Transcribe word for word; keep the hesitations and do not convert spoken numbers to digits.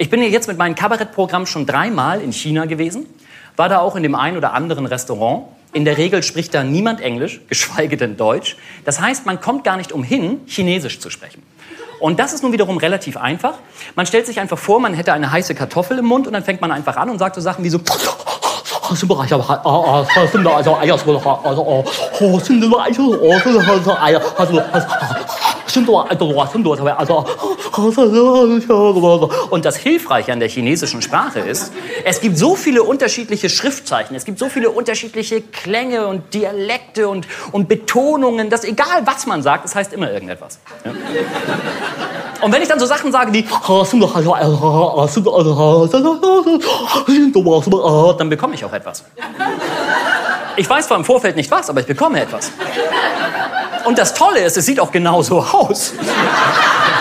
Ich bin ja jetzt mit meinem Kabarettprogramm schon dreimal in China gewesen, war da auch in dem einen oder anderen Restaurant. In der Regel spricht da niemand Englisch, geschweige denn Deutsch. Das heißt, man kommt gar nicht umhin, Chinesisch zu sprechen. Und das ist nun wiederum relativ einfach. Man stellt sich einfach vor, man hätte eine heiße Kartoffel im Mund und dann fängt man einfach an und sagt so Sachen wie so... Und das Hilfreiche an der chinesischen Sprache ist, es gibt so viele unterschiedliche Schriftzeichen, es gibt so viele unterschiedliche Klänge und Dialekte und, und Betonungen, dass egal was man sagt, es heißt immer irgendetwas. Ja? Und wenn ich dann so Sachen sage wie dann bekomme ich auch etwas. Ich weiß zwar im Vorfeld nicht was, aber ich bekomme etwas. Und das Tolle ist, es sieht auch genau so aus.